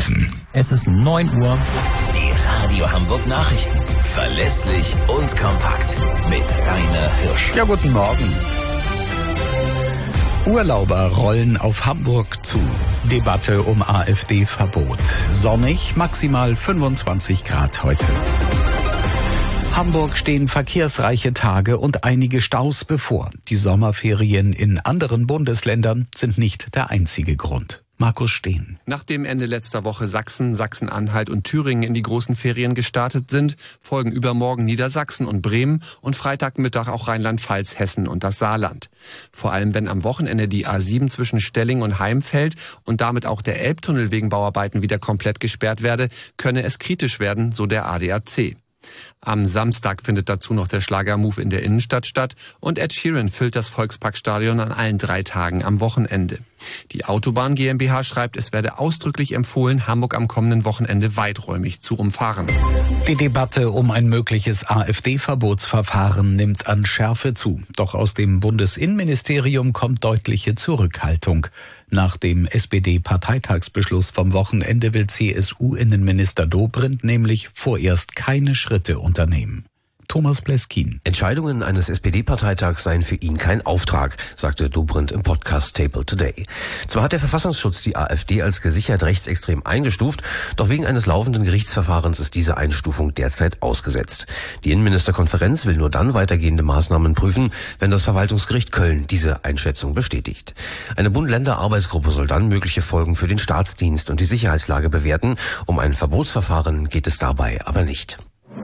getroffen. Es ist 9 Uhr. Die Radio Hamburg Nachrichten. Verlässlich und kompakt. Mit Rainer Hirsch. Ja, guten Morgen. Urlauber rollen auf Hamburg zu. Debatte um AfD-Verbot. Sonnig, maximal 25 Grad heute. Hamburg stehen verkehrsreiche Tage und einige Staus bevor. Die Sommerferien in anderen Bundesländern sind nicht der einzige Grund. Markus Steen. Nach dem Ende letzter Woche Sachsen, Sachsen-Anhalt und Thüringen in die großen Ferien gestartet sind, folgen übermorgen Niedersachsen und Bremen und Freitagmittag auch Rheinland-Pfalz, Hessen und das Saarland. Vor allem, wenn am Wochenende die A7 zwischen Stelling und Heimfeld und damit auch der Elbtunnel wegen Bauarbeiten wieder komplett gesperrt werde, könne es kritisch werden, so der ADAC. Am Samstag findet dazu noch der Schlagermove in der Innenstadt statt und Ed Sheeran füllt das Volksparkstadion an allen 3 Tagen am Wochenende. Die Autobahn GmbH schreibt, es werde ausdrücklich empfohlen, Hamburg am kommenden Wochenende weiträumig zu umfahren. Die Debatte um ein mögliches AfD-Verbotsverfahren nimmt an Schärfe zu. Doch aus dem Bundesinnenministerium kommt deutliche Zurückhaltung. Nach dem SPD-Parteitagsbeschluss vom Wochenende will CSU-Innenminister Dobrindt nämlich vorerst keine Schritte unternehmen. Thomas Pleskin. Entscheidungen eines SPD-Parteitags seien für ihn kein Auftrag, sagte Dobrindt im Podcast Table Today. Zwar hat der Verfassungsschutz die AfD als gesichert rechtsextrem eingestuft, doch wegen eines laufenden Gerichtsverfahrens ist diese Einstufung derzeit ausgesetzt. Die Innenministerkonferenz will nur dann weitergehende Maßnahmen prüfen, wenn das Verwaltungsgericht Köln diese Einschätzung bestätigt. Eine Bund-Länder-Arbeitsgruppe soll dann mögliche Folgen für den Staatsdienst und die Sicherheitslage bewerten. Um ein Verbotsverfahren geht es dabei aber nicht.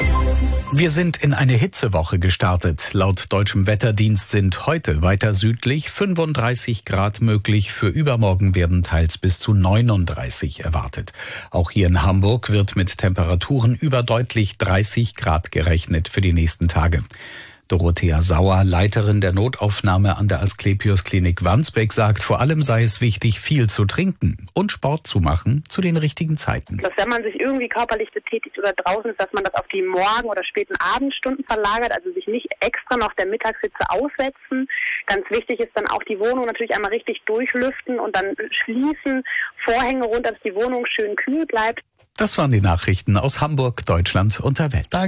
Wir sind in eine Hitzewoche gestartet. Laut deutschem Wetterdienst sind heute weiter südlich 35 Grad möglich. Für übermorgen werden teils bis zu 39 erwartet. Auch hier in Hamburg wird mit Temperaturen über deutlich 30 Grad gerechnet für die nächsten Tage. Dorothea Sauer, Leiterin der Notaufnahme an der Asklepios Klinik Wandsbek, sagt, vor allem sei es wichtig, viel zu trinken und Sport zu machen zu den richtigen Zeiten. Dass wenn man sich irgendwie körperlich betätigt oder draußen ist, dass man das auf die Morgen- oder späten Abendstunden verlagert, also sich nicht extra noch der Mittagshitze aussetzen. Ganz wichtig ist dann auch die Wohnung natürlich einmal richtig durchlüften und dann schließen, Vorhänge runter, dass die Wohnung schön kühl bleibt. Das waren die Nachrichten aus Hamburg, Deutschland und der Welt.